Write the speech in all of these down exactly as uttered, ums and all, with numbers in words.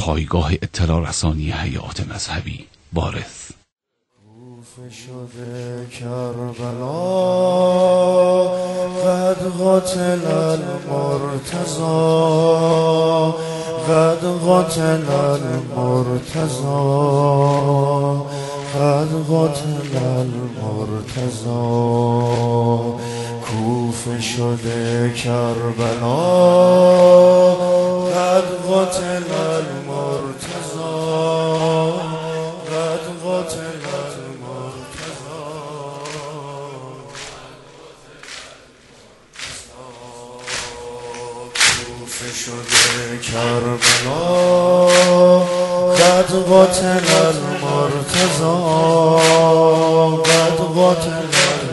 پایگاه اطلاع رسانی حیات مذهبی وارث. کوفه شده کربلا قد قتل المرتضی قد قتل المرتضی قد قتل المرتضی کوفه شده کربلا قد قتل المرتضی قد قتل المرتضی کوفه شده کربلا قد قتل المرتضی قد قتل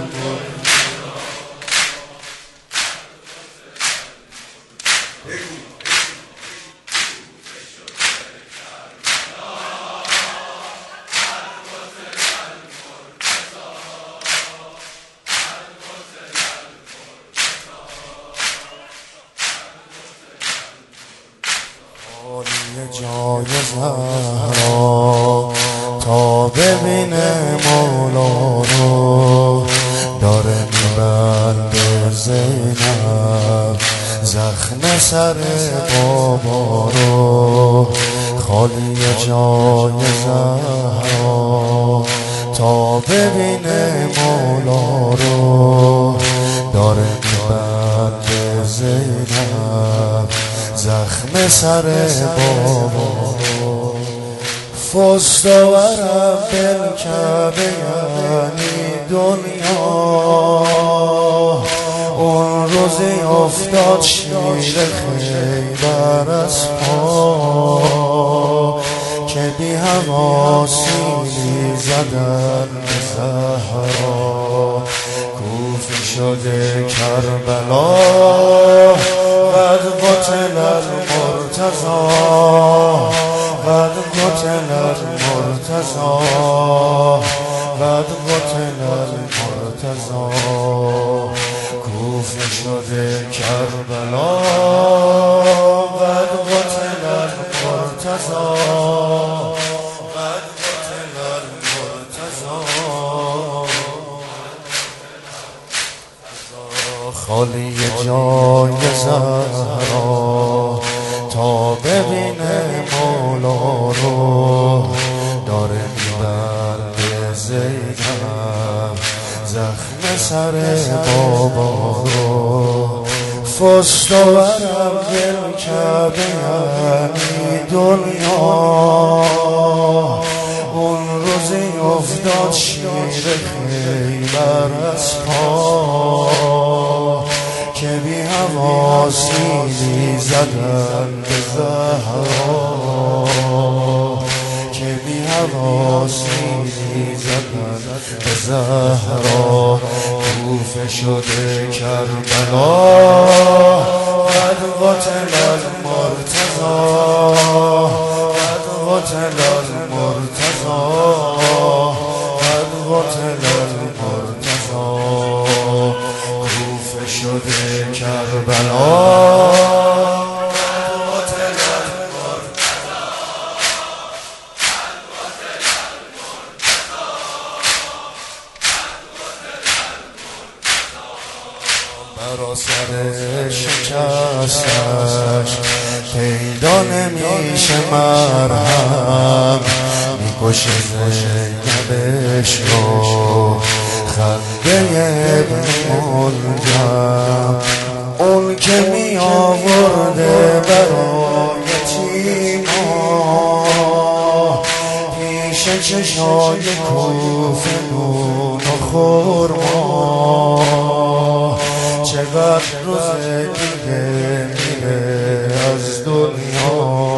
جای زهرا تا ببینه مولا رو داره میبنده زینب زخم سر بابا رو خالی جای زهرا تا ببینه مولا رو داره میبنده زینب زخم سر بابا فست و رب الکعبه یعنی دنیا اون روزی افتاد شیر خیبر از پا که بی حواسیلی زدن به زهرا کوفه شده کربلا قد قتل المرتضی قد قتل المرتضی قد قتل المرتضی کوفه شده کربلا قد قتل المرتضی قد قتل المرتضی خالی جای زهرا تا ببینه مولا رو داره میبرده زینب زخم سر بابا رو فست و رب الکعبه یعنی دنیا اون روزی افتاد شیر خیبر از پا که بی حواسیلی زدن به زهرا که بی حواسیلی زدن به زهرا کوفه شده کربلا قد قتل المرتضی قد قتل المرتضی قد قتل المرتضی کوفه شده کربلا برا سر شکستش پیدا نمیشه مرهم میکشه زینبش رو خنده ابن ملجم اون که می آورده برای تیما پیش چشای کوفه نون و خورما چقدر روز دیگه میره از دنیا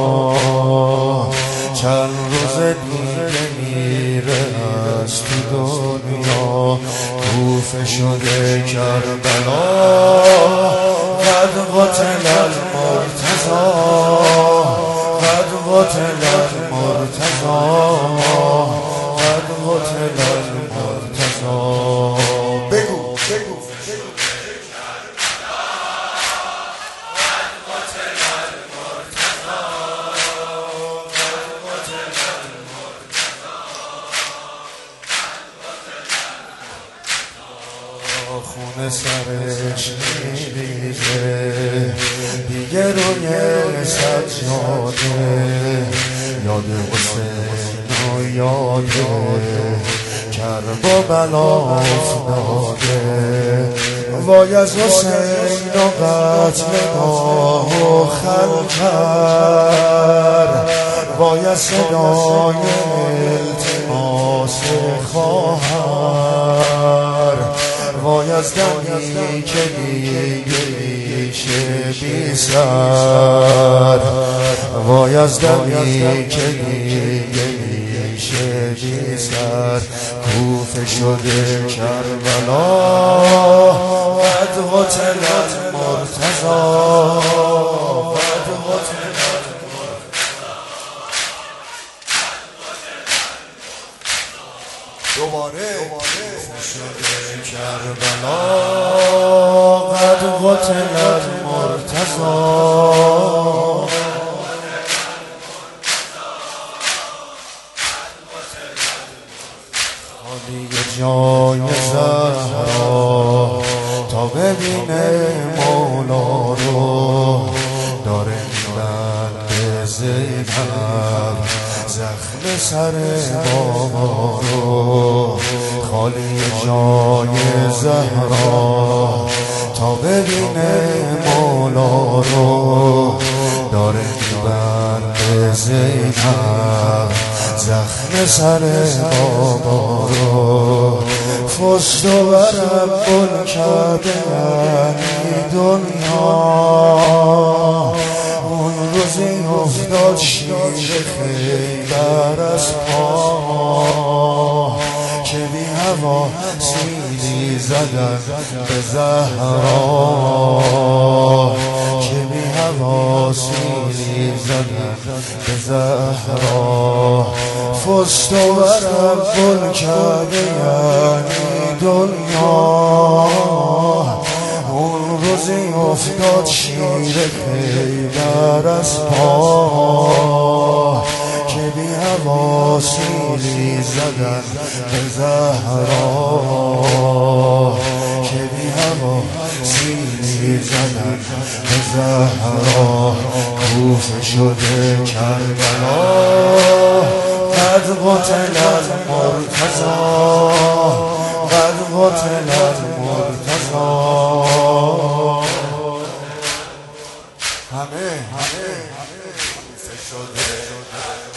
چند روز دیگه میره از تو دنیا کوفه شده کربلا قد قتل المرتضی قد قتل المرتضی قد قتل المرتضی بگو بگو خون سرش میریزه دیگه روی سجاده یاد حسین و یاد کرب و بلا افتاده وای از حسین و قتل ناه و خلقر وای از صدای التماس خواهر وای از دمی که دیگه میشه بی سر وای از دمی که دیگه میشه بی سر کوفه شده کربلا قد قتلت مرتضی قد قتلت دوباره شده کربلا قد قتلت مرتضی خالی جای زهرا تا ببینه مولا رو داره میبند زینب زخم سر بابا رو خالی جای زهرا تا ببینه مولا رو داره میبند زینب زخم سر بابا رو فست و رب الکعبه یعنی دنیا اون روزی افتاد شیر خیبر از پا که بی هوا سیلی زدن به زهرا که بی هوا سیلی زدن به زهرا فست و رب الکعبه یعنی دنیا اون روزی افتاد شیر خیبر از پا که بی هوا سیلی زدن به زهرا که بی هوا سیلی زدن به زهرا کوفه شده کربلا قد قتلت مرتضی قد قتلت مرتضی همه همه کوفه شده